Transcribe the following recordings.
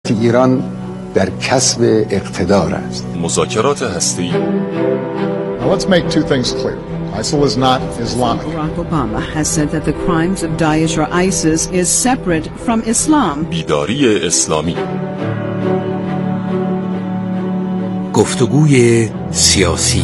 ایران در کسب اقتدار است. مذاکرات هسته‌ای. Now let's make two things clear. ISIL is not Islamic. Barack Obama has said that the crimes of Daesh or ISIS is separate from Islam. بیداری اسلامی. گفتگوی سیاسی.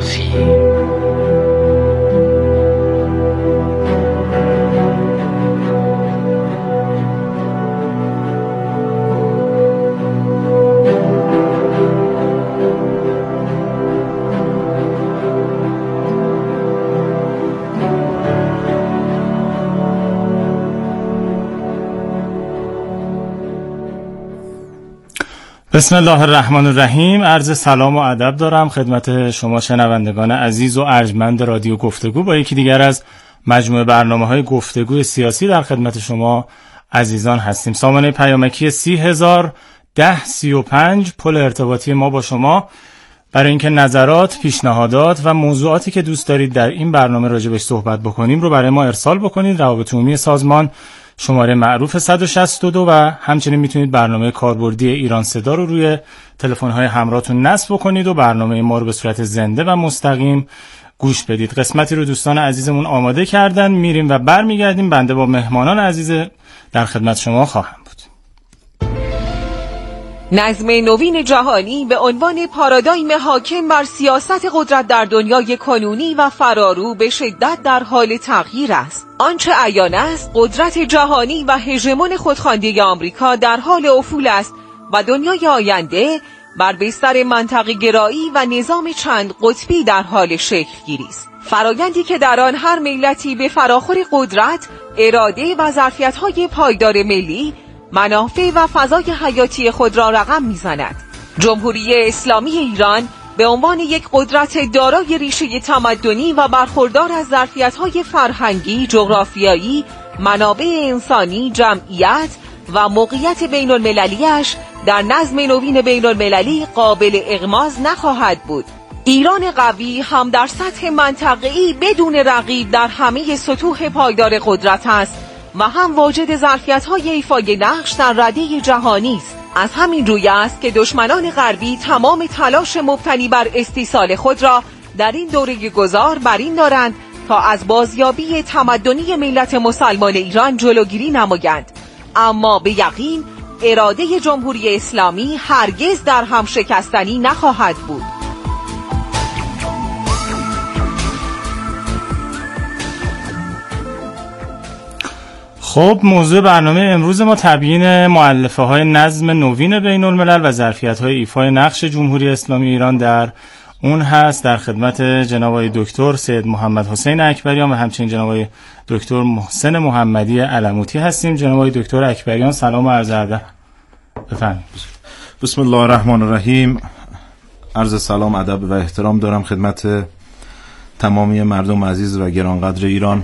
بسم الله الرحمن الرحیم. عرض سلام و ادب دارم خدمت شما شنوندگان عزیز و ارجمند رادیو گفتگو. با یکی دیگر از مجموعه برنامه‌های گفتگوی سیاسی در خدمت شما عزیزان هستیم. سامانه پیامکی 301035 پل ارتباطی ما با شما برای اینکه نظرات، پیشنهادات و موضوعاتی که دوست دارید در این برنامه راجع بهش صحبت بکنیم رو برای ما ارسال بکنید. روابط عمومی سازمان شماره معروف 162 و همچنین میتونید برنامه کاربردی ایران صدا رو روی تلفن‌های همراهتون نصب بکنید و برنامه ما رو به صورت زنده و مستقیم گوش بدید. قسمتی رو دوستان عزیزمون آماده کردن، میریم و برمیگردیم. بنده با مهمانان عزیز در خدمت شما خواهم بود. نظم نوین جهانی به عنوان پارادایم حاکم بر سیاست قدرت در دنیای کنونی و فرارو به شدت در حال تغییر است. آنچه عیان است، قدرت جهانی و هژمون خودخوانده آمریکا در حال افول است و دنیای آینده بر بستر منطقه گرایی و نظام چند قطبی در حال شکل گیری است. فرایندی که در آن هر ملتی به فراخور قدرت، اراده و ظرفیت‌های پایدار ملی، منافع و فضای حیاتی خود را رقم می‌زند. جمهوری اسلامی ایران به عنوان یک قدرت دارای ریشه تمدنی و برخوردار از ظرفیت‌های فرهنگی، جغرافیایی، منابع انسانی، جمعیت و موقعیت بین‌المللی‌اش در نظم نوین بین‌المللی قابل اغماض نخواهد بود. ایران قوی هم در سطح منطقه‌ای بدون رقیب در همه سطوح پایدار قدرت است و هم واجد ظرفیت‌های ایفای نقش در رده جهانی است. از همین روی است که دشمنان غربی تمام تلاش مبتنی بر استیصال خود را در این دوره گذار بر این دارند تا از بازیابی تمدنی ملت مسلمان ایران جلوگیری نمایند. اما به یقین اراده جمهوری اسلامی هرگز در هم شکستنی نخواهد بود. خب، موضوع برنامه امروز ما تبیین مؤلفه‌های نظم نوین بین‌الملل و ظرفیت‌های ایفای نقش جمهوری اسلامی ایران در اون هست. در خدمت جناب آقای دکتر سید محمد حسین اکبریان و همچنین جناب آقای دکتر محسن محمدی علموتی هستیم. جناب آقای دکتر اکبریان سلام و عرض ادب. بفرمایید. بسم الله الرحمن الرحیم. عرض سلام، ادب و احترام دارم خدمت تمامی مردم عزیز و گرانقدر ایران.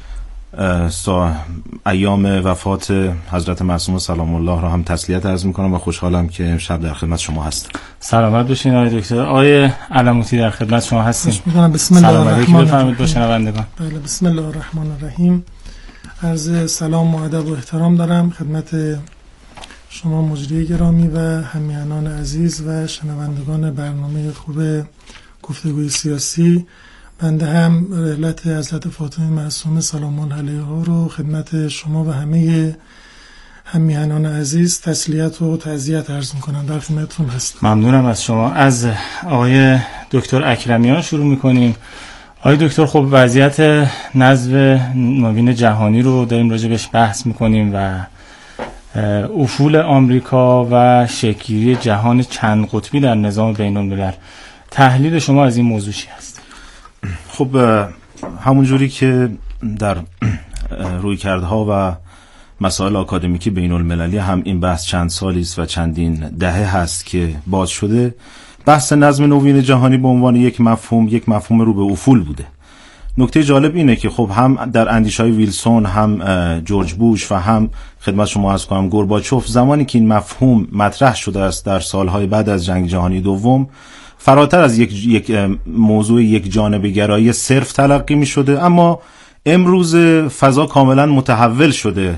ایام وفات حضرت معصوم سلام الله را هم تسلیت عرض میکنم و خوشحالم که امشب در خدمت شما هستم. سلامت باشین آقای دکتر. آقای علموتی در خدمت شما هستیم. بسم الله الرحمن الرحیم. بشنوندگان. بله، بسم الله الرحمن الرحیم. عرض سلام و ادب و احترام دارم خدمت شما مجری گرامی و همیهنان عزیز و شنوندگان برنامه خوب گفتگوی سیاسی. بنده هم رحلت حضرت فاطمه معصومه سلام الله علیها رو خدمت شما و همه همیهنان عزیز تسلیت و تعزیت عرض میکنم. در خدمتتون هستم. ممنونم از شما. از آقای دکتر اکرمیان شروع میکنیم. آقای دکتر، خب وضعیت نظم نوین جهانی رو داریم راجع بهش بحث میکنیم و افول آمریکا و شکل‌گیری جهان چند قطبی در نظام بین‌الملل. تحلیل شما از این موضوع چی هست؟ خب همونجوری که در رویکردها و مسائل آکادمیکی بین المللی هم این بحث چند سالی است و چندین دهه هست که باز شده، بحث نظم نوین جهانی به عنوان یک مفهوم رو به افول بوده. نکته جالب اینه که خب هم در اندیشه‌های ویلسون، هم جورج بوش و هم خدمت شما عرض کنم گورباچوف، زمانی که این مفهوم مطرح شده است در سالهای بعد از جنگ جهانی دوم، فراتر از یک موضوع یک جانبه گرایی صرف تلقی می شده. اما امروز فضا کاملا متحول شده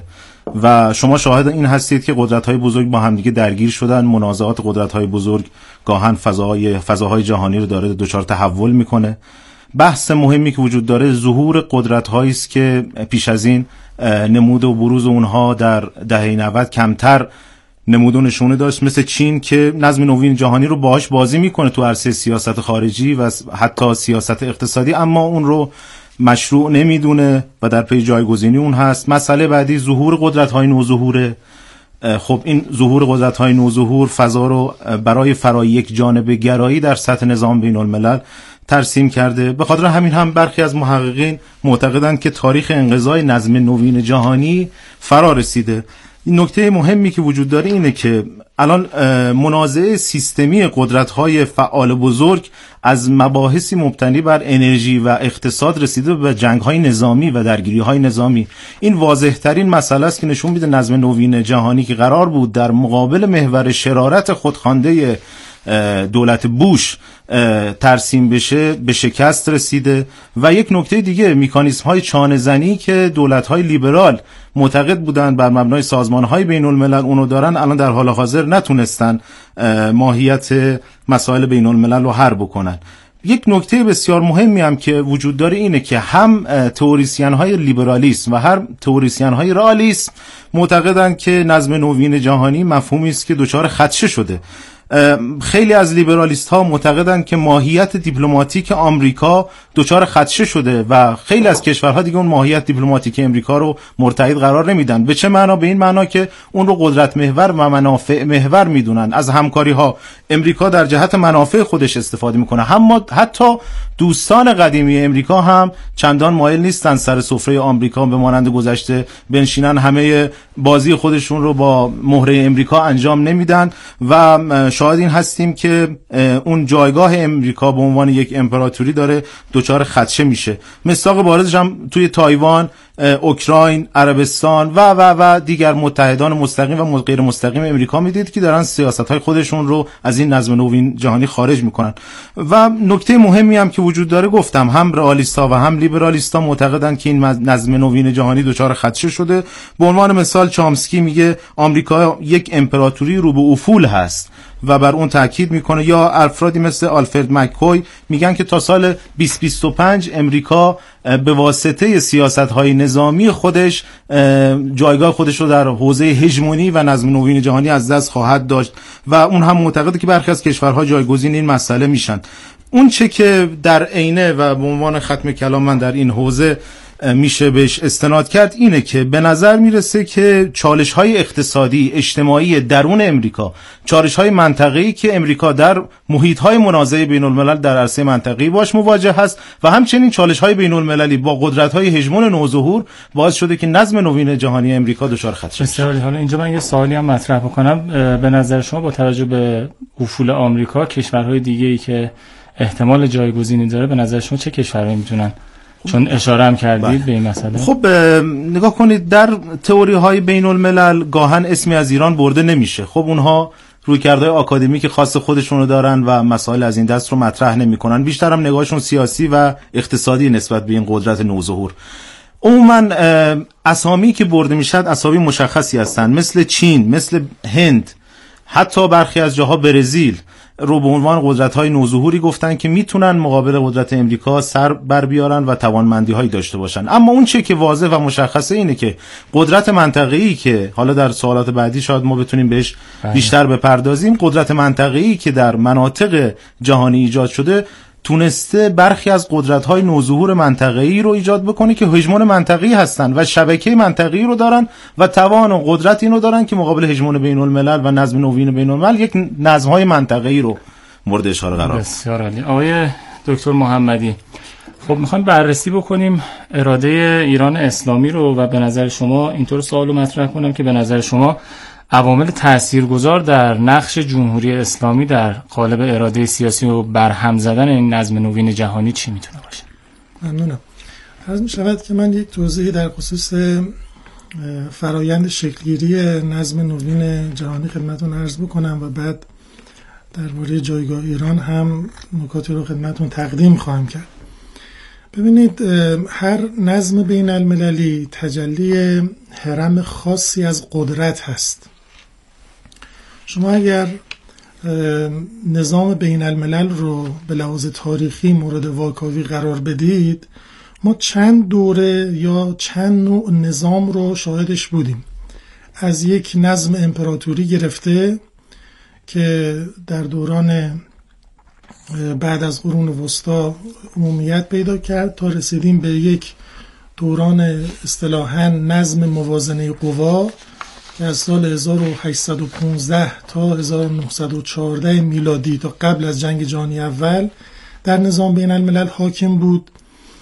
و شما شاهد این هستید که قدرت‌های بزرگ با همدیگه درگیر شدن. منازعات قدرت‌های بزرگ گاهن فضاهای جهانی رو داره دچار تحول میکنه. بحث مهمی که وجود داره ظهور قدرت‌هایی است که پیش از این نمود و بروز اونها در دهه 90 کمتر نمود و نشونه داشت، مثل چین که نظم نوین جهانی رو باهاش بازی میکنه تو عرصه سیاست خارجی و حتی سیاست اقتصادی، اما اون رو مشروع نمیدونه و در پی جایگزینی اون هست. مسئله بعدی ظهور قدرت‌های نوظهوره. خب این ظهور قدرت‌های نوظهور فضا رو برای فرای یک جانبه گرایی در سطح نظام بین الملل ترسیم کرده. به خاطر همین هم برخی از محققین معتقدند که تاریخ انقضای نظم نوین جهانی فرا رسیده. این نکته مهمی که وجود داره اینه که الان منازعه سیستمی قدرت‌های فعال بزرگ از مباحثی مبتنی بر انرژی و اقتصاد رسیده به جنگ‌های نظامی و درگیری‌های نظامی. این واضح‌ترین مسئله است که نشون میده نظم نوین جهانی که قرار بود در مقابل محور شرارت خودخوانده دولت بوش ترسیم بشه به شکست رسیده. و یک نکته دیگه، مکانیزم‌های چانه‌زنی که دولت‌های لیبرال معتقد بودند بر مبنای سازمان‌های بین‌الملل اونو دارن، الان در حال حاضر نتونستن ماهیت مسائل بین‌الملل رو حل بکنن. یک نکته بسیار مهمی هم که وجود داره اینه که هم تئوریسین‌های لیبرالیسم و هم تئوریسین‌های رئالیسم معتقدند که نظم نوین جهانی مفهومی است که دچار خدشه شده. خیلی از لیبرالیست ها معتقدند که ماهیت دیپلماتیک آمریکا دچار خدشه شده و خیلی از کشورها دیگه اون ماهیت دیپلماتیک آمریکا رو مرتعد قرار نمیدن. به چه معنا؟ به این معنا که اون رو قدرت محور و منافع محور میدونن. از همکاری ها امریکا در جهت منافع خودش استفاده میکنه. اما حتی دوستان قدیمی امریکا هم چندان مایل نیستن سر سفره آمریکا به مانند گذشته بنشینن، همه بازی خودشون رو با مهره امریکا انجام نمیدن و شاهد این هستیم که اون جایگاه امریکا به عنوان یک امپراتوری داره دچار خدشه میشه. مثال بارزش هم توی تایوان، اوکراین، عربستان و دیگر متحدان مستقیم و غیر مستقیم امریکا میدید که دارن سیاست‌های خودشون رو از این نظم نوین جهانی خارج میکنن. و نکته مهمی هم که وجود داره، گفتم هم رئالیست‌ها و هم لیبرالیست‌ها معتقدن که این نظم نوین جهانی دچار خدشه شده. به عنوان مثال چامسکی میگه آمریکا یک امپراتوری رو به افول هست و بر اون تاکید میکنه، یا افرادی مثل آلفرد مککوی میگن که تا سال 2025 امریکا به واسطه سیاست‌های نظامی خودش جایگاه خودش رو در حوزه هژمونی و نظم نوین جهانی از دست خواهد داشت و اون هم معتقده که برخی از کشورها جایگزین این مسئله میشن. اون چه که در عینه و به عنوان ختم کلام من در این حوزه میشه بهش استناد کرد اینه که به نظر میرسه که چالش‌های اقتصادی اجتماعی درون امریکا، چالش‌های منطقه‌ای که امریکا در محیط‌های منازعه بین‌الملل در عرصه منطقه‌ای باش مواجه هست و همچنین چالش‌های بین‌المللی با قدرت‌های هژمون نوظهور باعث شده که نظم نوین جهانی امریکا دچار خدشه بشه. حالا اینجا من یه سوالی هم مطرح بکنم. به نظر شما با توجه به افول آمریکا، کشورهای دیگه‌ای که احتمال جایگزینی داره، به نظر شما چه کشورهایی میتونن؟ چون اشاره هم کردید به این مسئله. خب نگاه کنید، در تئوری های بین الملل گاهن اسمی از ایران برده نمیشه. خب اونها رویکردهای آکادمیک خاص خودشونو دارن و مسائل از این دست رو مطرح نمیکنن. بیشتر هم نگاهشون سیاسی و اقتصادی نسبت به این قدرت نوظهور. عموما اسامی که برده میشد اسامی مشخصی هستن، مثل چین، مثل هند، حتی برخی از جاها برزیل رو به عنوان قدرت‌های نوظهوری گفتن که میتونن مقابل قدرت امریکا سر بر بیارن و توانمندی‌هایی داشته باشن. اما اون چه که واضح و مشخصه اینه که قدرت منطقه‌ای که حالا در سوالات بعدی شاید ما بتونیم بهش بیشتر بپردازیم، قدرت منطقه‌ای که در مناطق جهانی ایجاد شده تونسته برخی از قدرت‌های نوظهور منطقه‌ای رو ایجاد بکنه که هژمون منطقه‌ای هستن و شبکه منطقه‌ای رو دارن و توان و قدرت اینو دارن که مقابل هژمون بین‌الملل و نظم نوین بین‌الملل یک نظم‌های منطقه‌ای رو مورد اشاره قرار بدن. بسیار عالی. آقای دکتر محمدی، خب می‌خوایم بررسی بکنیم اراده ایران اسلامی رو و به نظر شما اینطور سوالو مطرح کنم که به نظر شما عوامل تاثیرگذار در نقش جمهوری اسلامی در قالب اراده سیاسی و برهم زدن این نظم نوین جهانی چی میتونه باشه؟ ممنونم. عرض می‌شود که من یک توضیحی در خصوص فرایند شکلگیری نظم نوین جهانی خدمتتون عرض بکنم و بعد درباره جایگاه ایران هم نکاتی رو خدمتتون تقدیم خواهم کرد. ببینید هر نظم بین المللی تجلی هرم خاصی از قدرت هست. شما اگر نظام بین الملل رو به لحاظ تاریخی مورد واکاوی قرار بدید، ما چند دوره یا چند نوع نظام رو شاهدش بودیم. از یک نظم امپراتوری گرفته که در دوران بعد از قرون وسطا عمومیت پیدا کرد تا رسیدیم به یک دوران اصطلاحاً نظم موازنه قوا که از سال 1815 تا 1914 میلادی تا قبل از جنگ جهانی اول در نظام بین الملل حاکم بود.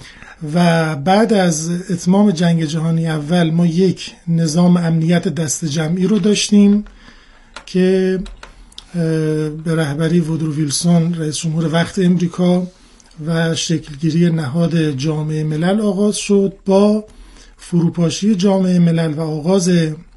و بعد از اتمام جنگ جهانی اول ما یک نظام امنیت دست جمعی رو داشتیم که به رهبری وودرو ویلسون رئیس جمهور وقت امریکا و شکلگیری نهاد جامعه ملل آغاز شد. با فروپاشی جامعه ملل و آغاز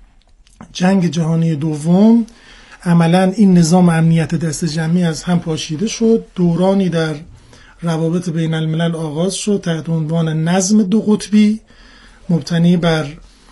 جنگ جهانی دوم عملاً این نظام امنیت دست جمعی از هم پاشیده شد. دورانی در روابط بین الملل آغاز شد تحت عنوان نظم دو قطبی مبتنی بر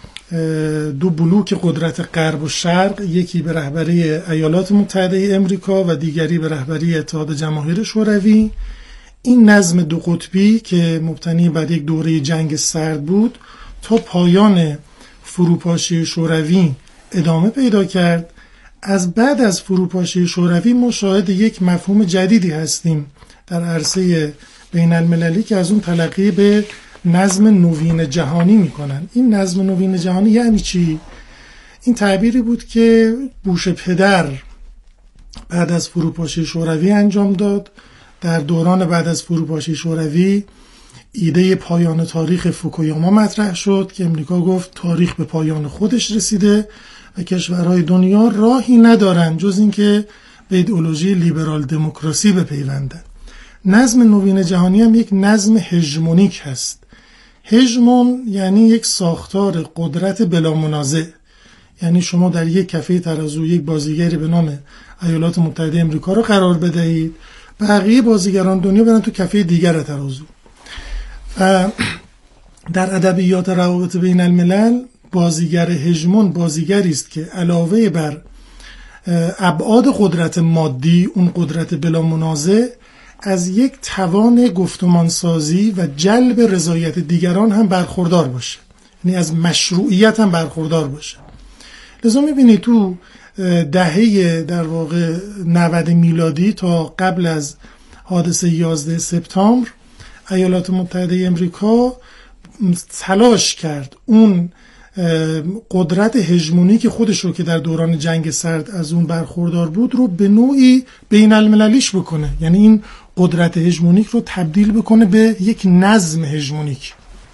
دو بلوک قدرت غرب و شرق، یکی به رهبری ایالات متحده امریکا و دیگری به رهبری اتحاد جماهیر شوروی. این نظم دو قطبی که مبتنی بر یک دوره جنگ سرد بود تا پایان فروپاشی شوروی ادامه پیدا کرد. از بعد از فروپاشی شوروی ما شاهد یک مفهوم جدیدی هستیم در عرصه بین المللی که از اون تلقی به نظم نوین جهانی میکنن. این نظم نوین جهانی یعنی چی؟ این تعبیری بود که بوش پدر بعد از فروپاشی شوروی انجام داد. در دوران بعد از فروپاشی شوروی ایده پایان تاریخ فوکویاما مطرح شد که امریکا گفت تاریخ به پایان خودش رسیده و کشورهای دنیا راهی ندارن جز اینکه به ایدئولوژی لیبرال دموکراسی بپیوندن. نظم نوین جهانی هم یک نظم هژمونیک هست. هژمون یعنی یک ساختار قدرت بلا منازع. یعنی شما در یک کفه ترازو یک بازیگری به نام ایالات متحده امریکا رو قرار بدهید، بقیه بازیگران دنیا برن تو کفه دیگر ترازو. و در ادبیات روابط بین الملل بازیگر هژمون بازیگری است که علاوه بر ابعاد قدرت مادی، اون قدرت بلا منازع، از یک توان گفتمانسازی و جلب رضایت دیگران هم برخوردار باشه، یعنی از مشروعیت هم برخوردار باشه. لذا میبینید تو دهه در واقع 90 میلادی تا قبل از حادثه 11 سپتامبر ایالات متحده امریکا تلاش کرد اون قدرت هژمونیک خودش رو که در دوران جنگ سرد از اون برخوردار بود رو به نوعی بین المللیش بکنه، یعنی این قدرت هژمونیک رو تبدیل بکنه به یک نظم هژمونیک.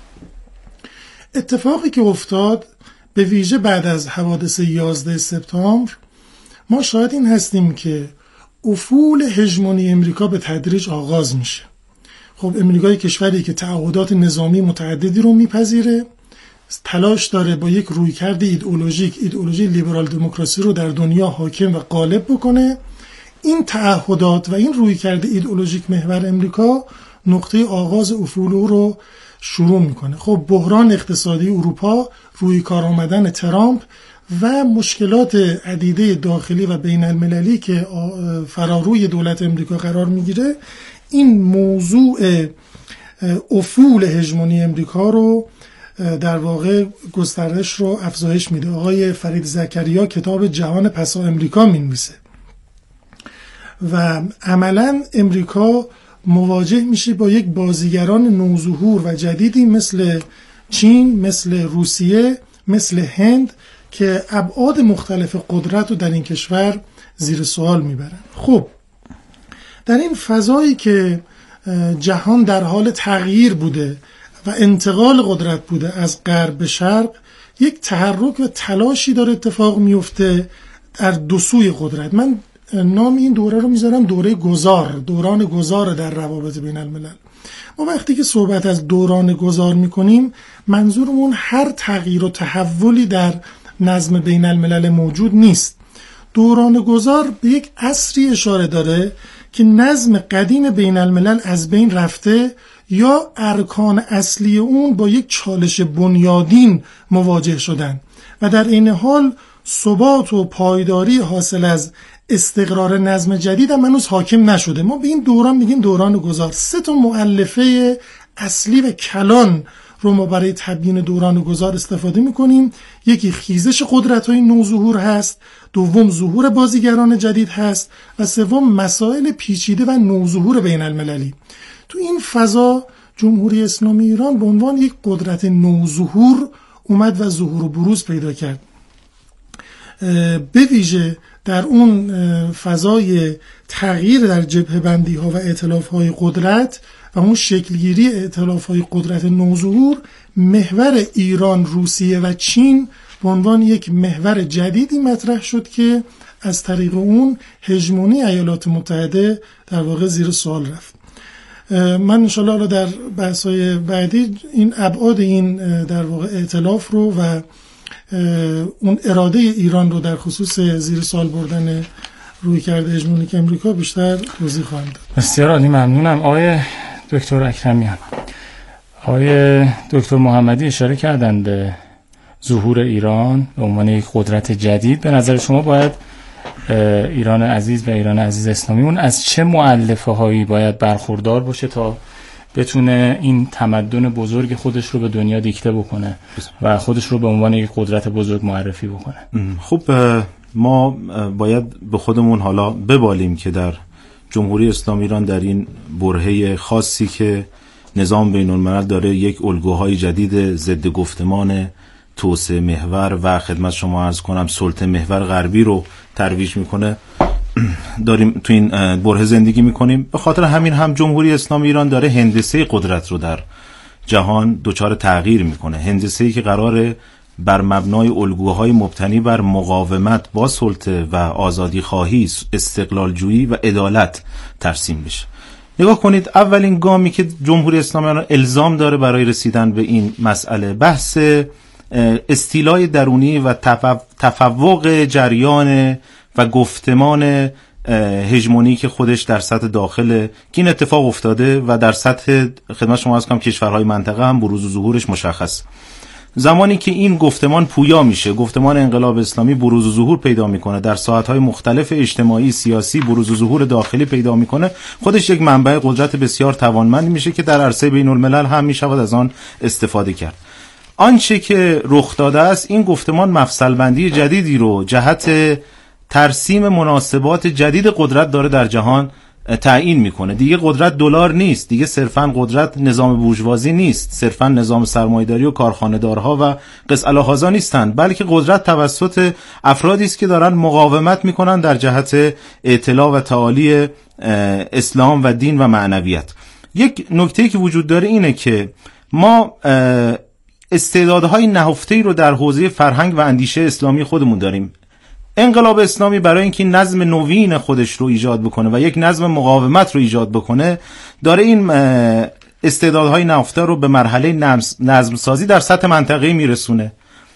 اتفاقی که افتاد به ویژه بعد از حوادث 11 سپتامبر ما شاهد این هستیم که افول هژمونی امریکا به تدریج آغاز میشه. خب امریکای کشوری که تعهدات نظامی متعددی رو میپذیره، تلاش داره با یک رویکرد ایدئولوژی لیبرال دموکراسی رو در دنیا حاکم و غالب بکنه. این تعهدات و این رویکرد ایدئولوژیک محور امریکا نقطه آغاز افول رو شروع میکنه. خب بحران اقتصادی اروپا، روی کار آمدن ترامپ و مشکلات عدیده داخلی و بین المللی که فراروی دولت امریکا قرار میگیره، این موضوع افول هژمونی امریکا رو در واقع گسترش رو افزایش میده. آقای فرید زکریا کتاب جهان پسا امریکا مینویسه و عملا امریکا مواجه میشه با یک بازیگران نوظهور و جدیدی مثل چین، مثل روسیه، مثل هند که ابعاد مختلف قدرت رو در این کشور زیر سوال میبرن. خب در این فضایی که جهان در حال تغییر بوده و انتقال قدرت بوده از غرب به شرق، یک تحرک و تلاشی داره اتفاق میفته در دو سوی قدرت. من نام این دوره رو میذارم دوره گذار، دوران گذار در روابط بین الملل. ما وقتی که صحبت از دوران گذار میکنیم منظورمون هر تغییر و تحولی در نظم بین الملل موجود نیست. دوران گذار به یک عصری اشاره داره که نظم قدیم بین الملل از بین رفته یا ارکان اصلی اون با یک چالش بنیادین مواجه شدن و در این حال ثبات و پایداری حاصل از استقرار نظم جدید هم هنوز حاکم نشده. ما به این دوران میگیم دوران گذار. 3 مؤلفه اصلی و کلان رو ما برای تبیین دوران گذار استفاده میکنیم. یکی خیزش قدرت‌های نوظهور هست، دوم ظهور بازیگران جدید هست و سوم مسائل پیچیده و نوظهور بین المللی. تو این فضا جمهوری اسلامی ایران به عنوان یک قدرت نوظهور اومد و ظهور و بروز پیدا کرد. به ویژه در اون فضای تغییر در جبهه بندی ها و ائتلاف های قدرت و اون شکلگیری ائتلاف های قدرت نوظهور، محور ایران، روسیه و چین به عنوان یک محور جدیدی مطرح شد که از طریق اون هژمونی ایالات متحده در واقع زیر سوال رفت. من انشاءالله در بحث‌های بعدی این ابعاد این در واقع ائتلاف رو و اون اراده ایران رو در خصوص زیر سوال بردن رویکرد هژمونیک امریکا بیشتر توضیح خواهم داد. بسیار عالی، ممنونم. آقای دکتر اکرمیان، آقای دکتر محمدی اشاره کردن به ظهور ایران به عنوان یک قدرت جدید. به نظر شما باید ایران عزیز و ایران عزیز اسلامیمون از چه مؤلفه هایی باید برخوردار باشه تا بتونه این تمدن بزرگ خودش رو به دنیا دیکته بکنه و خودش رو به عنوان یک قدرت بزرگ معرفی بکنه؟ خب ما باید به خودمون حالا ببالیم که در جمهوری اسلامی ایران در این برهه خاصی که نظام بین الملل داره یک الگوهای جدید ضد گفتمان توسعه محور و خدمت شما عرض کنم سلطه محور غربی رو ترویج میکنه، داریم تو این برهه زندگی میکنیم. به خاطر همین هم جمهوری اسلامی ایران داره هندسه قدرت رو در جهان دچار تغییر میکنه، هندسه‌ای که قراره بر مبنای الگوهای مبتنی بر مقاومت با سلطه و آزادی خواهی، استقلال جویی و عدالت ترسیم بشه. نگاه کنید، اولین گامی که جمهوری اسلامی ایران الزام داره برای رسیدن به این مسئله بحث استیلای درونی و تفوق جریان و گفتمان هژمونیک خودش در سطح داخل که این اتفاق افتاده و در سطح خدمت شما عرض کنم کشورهای منطقه هم بروز و ظهورش مشخص. زمانی که این گفتمان پویا میشه، گفتمان انقلاب اسلامی بروز و ظهور پیدا میکنه، در ساحت‌های مختلف اجتماعی سیاسی بروز و ظهور داخلی پیدا میکنه، خودش یک منبع قدرت بسیار توانمند میشه که در عرصه بین الملل هم میشود از آن استفاده کرد. آنچه که رخ داده است این گفتمان مفصل بندی جدیدی رو جهت ترسیم مناسبات جدید قدرت داره در جهان تعیین میکنه. دیگه قدرت دلار نیست، دیگه صرفاً قدرت نظام بورژوازی نیست، صرفاً نظام سرمایه‌داری و کارخانه‌دارها و قس الهازا نیستند، بلکه قدرت توسط افرادی است که دارن مقاومت میکنن در جهت اطلاع و تعالی اسلام و دین و معنویت. یک نکته که وجود داره اینه که ما استعدادهای نهفته‌ای رو در حوزه فرهنگ و اندیشه اسلامی خودمون داریم. انقلاب اسلامی برای اینکه نظم نوین خودش رو ایجاد بکنه و یک نظم مقاومت رو ایجاد بکنه، داره این استعدادهای نهفته رو به مرحله نظم سازی در سطح منطقه‌ای میرسونه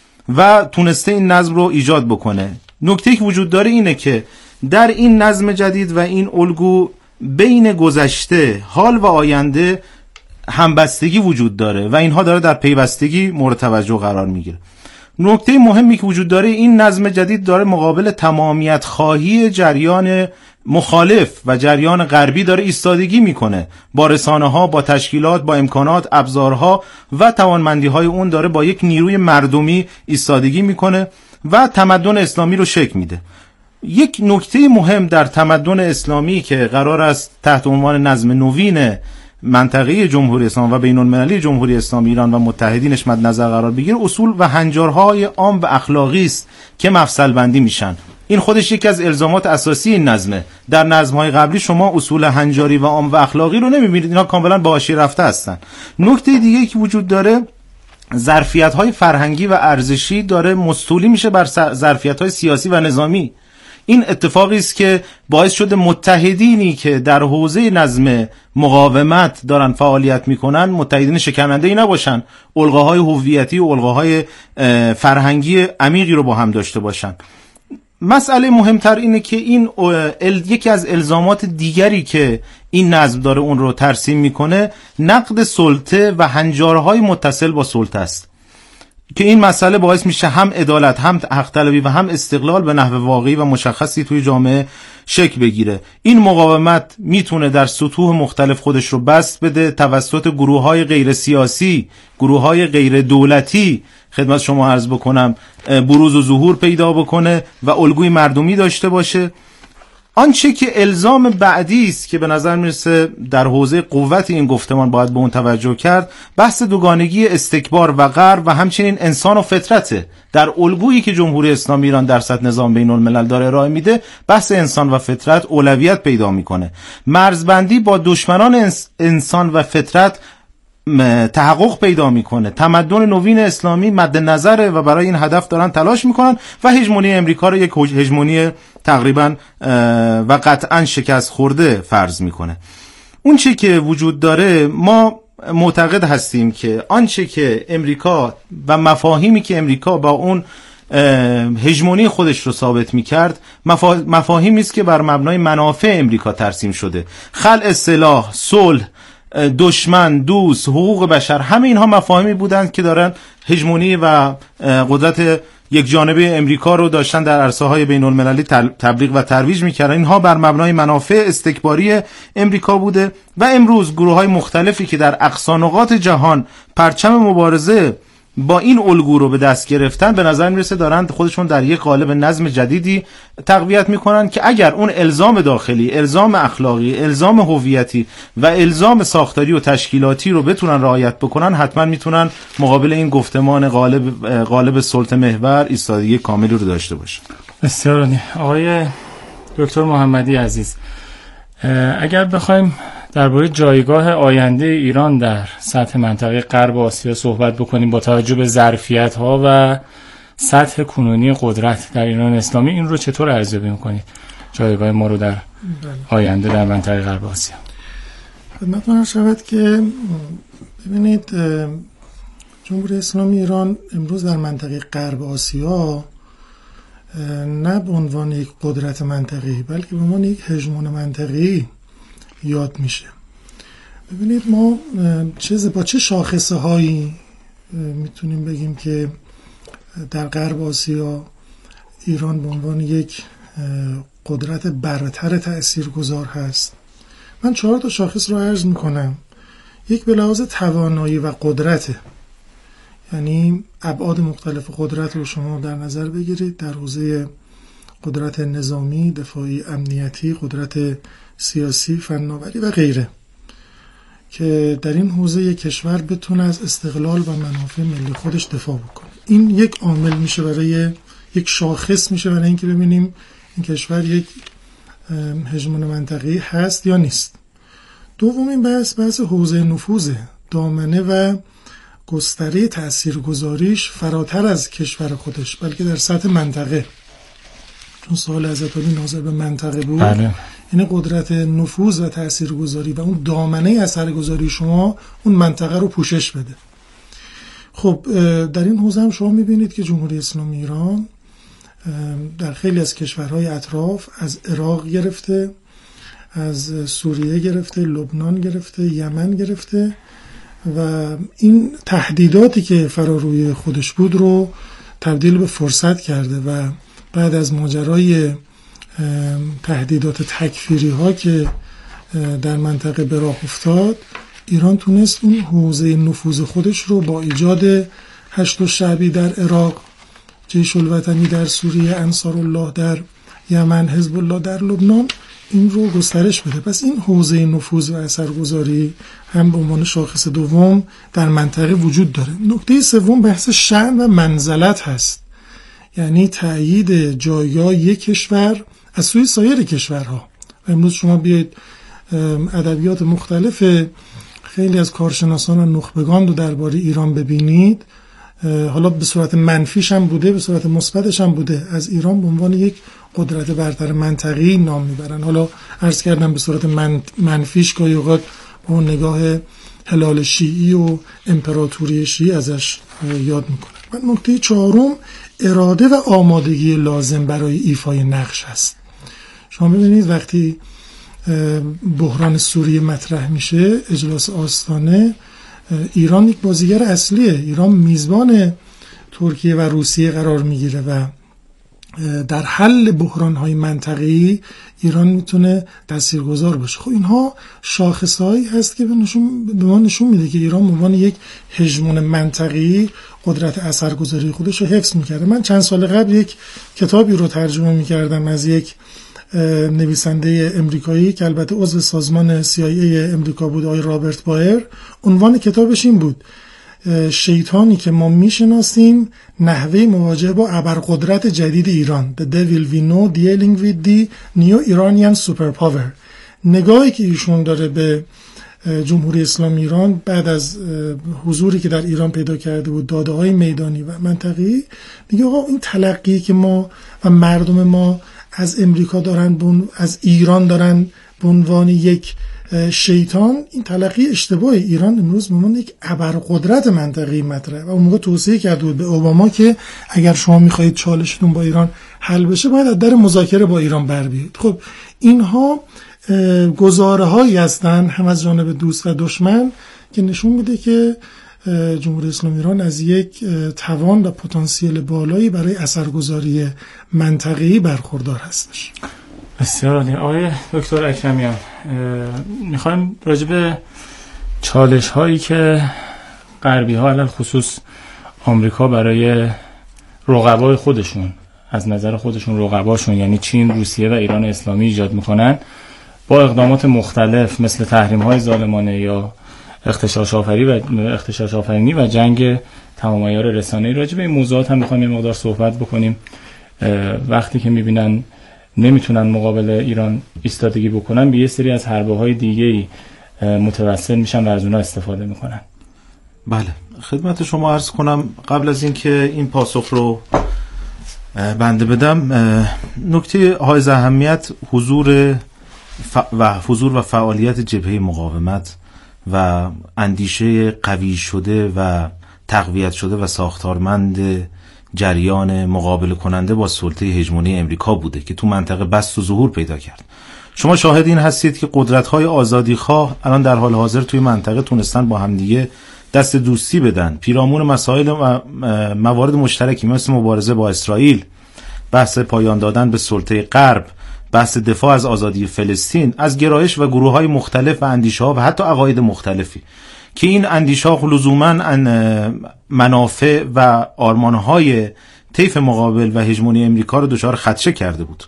و تونسته این نظم رو ایجاد بکنه. نکته‌ای که وجود داره اینه که در این نظم جدید و این الگو بین گذشته، حال و آینده همبستگی وجود داره و اینها داره در پیوستگی مورد توجه قرار میگیره. نکته مهمی که وجود داره، این نظم جدید داره مقابل تمامیت خواهی جریان مخالف و جریان غربی داره ایستادگی میکنه، با رسانه ها، با تشکیلات، با امکانات، ابزارها و توانمندی های اون داره با یک نیروی مردمی ایستادگی میکنه و تمدن اسلامی رو شکل میده. یک نکته مهم در تمدن اسلامی که قرار است تحت عنوان نظم نوین منطقه جمهوری اسلامی و بین المللی جمهوری اسلامی ایران و متحدینش مد نظر قرار بگیره، اصول و هنجارهای عام و اخلاقی است که مفصل بندی میشن. این خودش یکی از الزامات اساسی این نظمه. در نظم‌های قبلی شما اصول هنجاری و عام و اخلاقی رو نمیبینید، اینا کاملا به حاشیه رفته هستن. نکته دیگه که وجود داره، ظرفیت‌های فرهنگی و ارزشی داره مستولی میشه بر ظرفیت‌های سیاسی و نظامی. این اتفاقی است که باعث شده متحدینی که در حوزه نظم مقاومت دارن فعالیت میکنن متحدین شکننده‌ای نباشن، الگوهای هویتی و الگوهای فرهنگی عمیقی رو با هم داشته باشن. مسئله مهمتر اینه که این یکی از الزامات دیگری که این نظم داره اون رو ترسیم میکنه نقد سلطه و هنجارهای متصل با سلطه است که این مسئله باعث میشه هم عدالت، هم حق طلبی و هم استقلال به نحو واقعی و مشخصی توی جامعه شکل بگیره. این مقاومت میتونه در سطوح مختلف خودش رو بسط بده توسط گروه‌های غیر سیاسی، گروه‌های غیر دولتی، خدمت شما عرض بکنم بروز و ظهور پیدا بکنه و الگوی مردمی داشته باشه. آنچه که الزام بعدی است که به نظر میرسه در حوزه قوت این گفتمان باید به اون توجه کرد، بحث دوگانگی استکبار و غرب و همچنین انسان و فطرته. در الگویی که جمهوری اسلامی ایران در سطح نظام بین الملل داره ارائه میده، بحث انسان و فطرت اولویت پیدا میکنه. مرزبندی با دشمنان انسان و فطرت تحقق پیدا میکنه. تمدن نوین اسلامی مد نظره و برای این هدف دارن تلاش میکنن و هژمونی امریکا رو یک هژمونی تقریبا و قطعا شکست خورده فرض میکنه. اون چی که وجود داره، ما معتقد هستیم که آنچه که امریکا و مفاهیمی که امریکا با اون هژمونی خودش رو ثابت میکرد مفاهیمی است که بر مبنای منافع امریکا ترسیم شده. خلع سلاح، صلح، دشمن، دوست، حقوق بشر، همه اینها مفاهیمی بودند که دارن هژمونی و قدرت یک جانبه امریکا رو داشتن در عرصه‌های بین المللی تبلیغ و ترویج می‌کردن. اینها بر مبنای منافع استکباری امریکا بوده و امروز گروه‌های مختلفی که در اقصا نقاط جهان پرچم مبارزه با این الگو رو به دست گرفتن، به نظر میرسه دارن خودشون در یک قالب نظم جدیدی تقویت میکنن که اگر اون الزام داخلی، الزام اخلاقی، الزام هویتی و الزام ساختاری و تشکیلاتی رو بتونن رعایت بکنن، حتما میتونن مقابل این گفتمان غالب سلطه محور ایستادگی کاملی رو داشته باشن. بسیار عالی. آقای دکتر محمدی عزیز، اگر بخوایم درباره جایگاه آینده ایران در سطح منطقه غرب آسیا صحبت بکنیم با توجه به ظرفیت‌ها و سطح کنونی قدرت در ایران اسلامی، این رو چطور ارزیابی می‌کنید؟ جایگاه ما رو در آینده در منطقه غرب آسیا. خدمتتون شود که ببینید جمهوری اسلامی ایران امروز در منطقه غرب آسیا نه به عنوان یک قدرت منطقه‌ای بلکه به عنوان یک هژمون منطقه‌ای یاد میشه. ببینید ما با چه شاخصه هایی میتونیم بگیم که در غرب آسیا ایران به عنوان یک قدرت برتر تأثیرگذار هست. من 4 تا شاخص رو عرض میکنم. یک به لحاظ توانایی و قدرته، یعنی ابعاد مختلف قدرت رو شما در نظر بگیرید در حوزه قدرت نظامی، دفاعی، امنیتی، قدرت سیاسی، فناوری و غیره، که در این حوزه یک کشور بتونه از استقلال و منافع ملی خودش دفاع بکنه. این یک عامل میشه برای یک شاخص میشه برای اینکه ببینیم این کشور یک هژمون منطقه‌ای هست یا نیست. دومین بحث حوزه نفوذ، دامنه و گستره تاثیرگذاریش فراتر از کشور خودش بلکه در سطح منطقه، چون سوال حضرت علی ناظر به منطقه بود. بله. یعنی قدرت نفوذ و تاثیرگذاری و اون دامنه اثرگذاری شما اون منطقه رو پوشش بده. خب در این حوزه هم شما میبینید که جمهوری اسلامی ایران در خیلی از کشورهای اطراف، از عراق گرفته، از سوریه گرفته، لبنان گرفته، یمن گرفته و این تهدیداتی که فراروی خودش بود رو تبدیل به فرصت کرده و بعد از ماجرای تهدیدات تکفیری ها که در منطقه به راه افتاد، ایران تونست اون حوزه نفوذ خودش رو با ایجاد هشت الشعبی در عراق، جیش الوطنی در سوریه، انصارالله در یمن، حزب الله در لبنان، این رو گسترش بده. پس این حوزه نفوذ و اثرگذاری هم به عنوان شاخص دوم در منطقه وجود داره. نکته سوم بحث شأن و منزلت هست، یعنی تأیید جایگاه یک کشور از سوی سایر کشورها. امروز شما بیاید ادبیات مختلف خیلی از کارشناسان و نخبگان رو درباره ایران ببینید، حالا به صورت منفیش هم بوده، به صورت مثبتش هم بوده، از ایران به عنوان یک قدرت برتر منطقه‌ای نام میبرن. حالا عرض کردم به صورت منفیش گاهی اوقات با اون نگاه هلال شیعی و امپراتوری شیعی ازش یاد میکنن. و نکته چهارم اراده و آمادگی لازم برای ایفای نقش هست. شما ببینید وقتی بحران سوریه مطرح میشه، اجلاس آستانه، ایران یک بازیگر اصلیه. ایران میزبان ترکیه و روسیه قرار میگیره و در حل بحران‌های منطقه‌ای ایران میتونه تاثیرگذار باشه. خب اینها شاخصهایی هست که به ما نشون میده که ایران به عنوان یک هژمون منطقه‌ای قدرت اثرگذاری خودش رو حفظ میکرده. من چند سال قبل یک کتابی رو ترجمه میکردم از یک نویسنده امریکایی که البته عضو سازمان CIA امریکا بود، آقای رابرت بایر. عنوان کتابش این بود: شیطانی که ما میشناسیم، نحوه مواجهه با ابرقدرت جدید ایران. The devil we know dealing with the new Iranian superpower. نگاهی که ایشون داره به جمهوری اسلامی ایران بعد از حضوری که در ایران پیدا کرده بود، داده‌های میدانی و منطقه‌ای، میگه آقا این تلقی که ما و مردم ما از امریکا دارن، از ایران دارن به عنوان یک شیطان، این تلقی اشتباه. ایران امروز به عنوان یک ابرقدرت منطقه‌ای مطرحه و اون موقع توصیه کرده بود به اوباما که اگر شما میخواهید چالشتون با ایران حل بشه باید از در مذاکره با ایران بر بیایید. خب اینها گزاره‌هایی هستند هم از جانب دوست و دشمن که نشون میده که جمهوری اسلامی ایران از یک توان و پتانسیل بالایی برای اثرگذاری منطقه‌ای برخوردار هستش. بسیار عالی. آقای دکتر اکرمیان، میخوایم راجع به چالش هایی که غربی ها علل خصوص آمریکا برای رقبای خودشون، از نظر خودشون رقباشون یعنی چین، روسیه و ایران اسلامی ایجاد میکنن با اقدامات مختلف مثل تحریم های ظالمانه یا اغتشاش آفرینی و جنگ تمام عیار رسانه‌ای، راجع به این موضوعات هم میخوایم یه مقدار صحبت بکنیم. وقتی که میبینن نمیتونن مقابل ایران ایستادگی بکنن، به یه سری از حربه‌های دیگه‌ای متوسل میشن و از اونها استفاده میکنن. بله، خدمت شما عرض کنم قبل از اینکه این پاسخ رو بنده بدم، نکته حائز اهمیت حضور و فعالیت جبهه مقاومت و اندیشه قوی شده و تقویت شده و ساختارمند جریان مقابله کننده با سلطه هژمونی امریکا بوده که تو منطقه بست و ظهور پیدا کرد. شما شاهد این هستید که قدرت‌های آزادیخواه الان در حال حاضر توی منطقه تونستن با همدیگه دست دوستی بدن، پیرامون مسائل و موارد مشترکی مثل مبارزه با اسرائیل، بحث پایان دادن به سلطه غرب، بحث دفاع از آزادی فلسطین، از گرایش و گروه‌های مختلف و اندیشه‌ها و حتی عقاید مختلفی که این اندیشه‌ها لزوماً منافع و آرمان‌های طیف مقابل و هژمونی امریکا رو دچار خدشه کرده بود.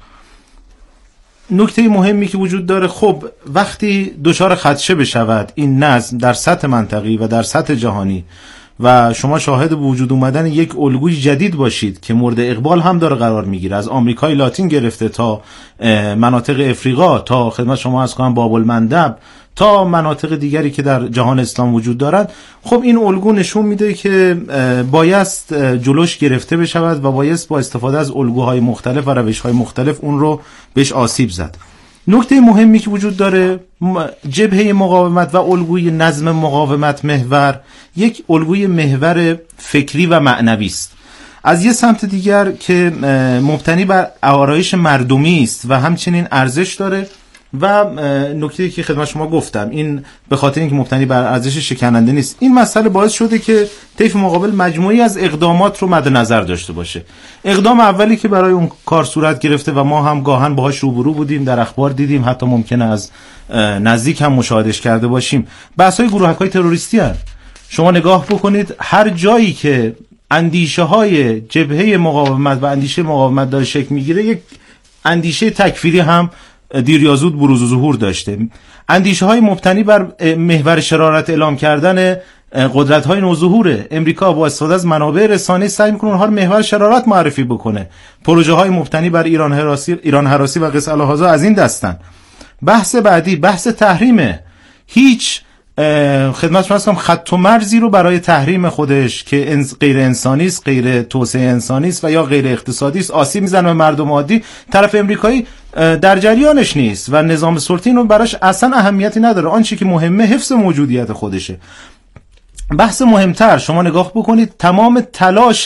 نکته مهمی که وجود داره، خب وقتی دچار خدشه بشود این نظم در سطح منطقی و در سطح جهانی و شما شاهد وجود اومدن یک الگوی جدید باشید که مورد اقبال هم داره قرار میگیره، از آمریکای لاتین گرفته تا مناطق افریقا، تا خدمت شما از کنم باب المندب، تا مناطق دیگری که در جهان اسلام وجود دارند، خب این الگو نشون میده که بایست جلوش گرفته بشود و بایست با استفاده از الگوهای مختلف و روشهای مختلف اون رو بهش آسیب زد. نکته مهمی که وجود داره، جبهه مقاومت و الگوی نظم مقاومت محور یک الگوی محور فکری و معنوی است. از یه سمت دیگر که مبتنی بر آرایش مردمی است و همچنین ارزش داره و نکته‌ای که خدمت شما گفتم، این به خاطر اینکه مبتنی بر ارزش شکننده نیست، این مسئله باعث شده که طیف مقابل مجموعی از اقدامات رو مد نظر داشته باشه. اقدام اولی که برای اون کار صورت گرفته و ما هم گاهن باهاش روبرو بودیم، در اخبار دیدیم، حتی ممکنه از نزدیک هم مشاهدهش کرده باشیم، بحث‌های گروهک‌های تروریستی هست. شما نگاه بکنید هر جایی که اندیشه‌های جبهه مقاومت و اندیشه مقاومت داره شکل میگیره، یک اندیشه تکفیری هم دیر یا زود بروز و ظهور داشته. اندیشه های مبتنی بر محور شرارت اعلام کردن قدرت های نوظهور امریکا با استفاده از منابع رسانه‌ای سعی میکنه اونها رو محور شرارت معرفی بکنه. پروژه های مبتنی بر ایران هراسی و قص الهازا از این دستن. بحث بعدی بحث تحریمه. هیچ خدمت شما هستم خط و مرزی رو برای تحریم خودش که غیر انسانی است، غیر توسعه انسانی است و یا غیر اقتصادی است آسیب میزنه به مردم عادی، طرف امریکایی در جریانش نیست و نظام سلطه‌ای رو براش اصلا اهمیتی نداره. آنچه که مهمه حفظ موجودیت خودشه. بحث مهمتر، شما نگاه بکنید تمام تلاش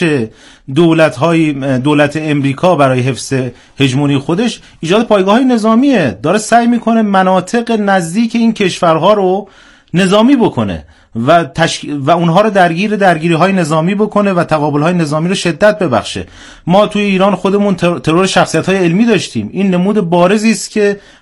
دولت امریکا برای حفظ هژمونی خودش ایجاد پایگاه‌های نظامیه. داره سعی میکنه مناطق نزدیک این کشورها رو نظامی بکنه و اونها رو درگیری‌های نظامی بکنه و تقابل‌های نظامی رو شدت ببخشه. ما توی ایران خودمون ترور شخصیت‌های علمی داشتیم. این نمود بارزی است که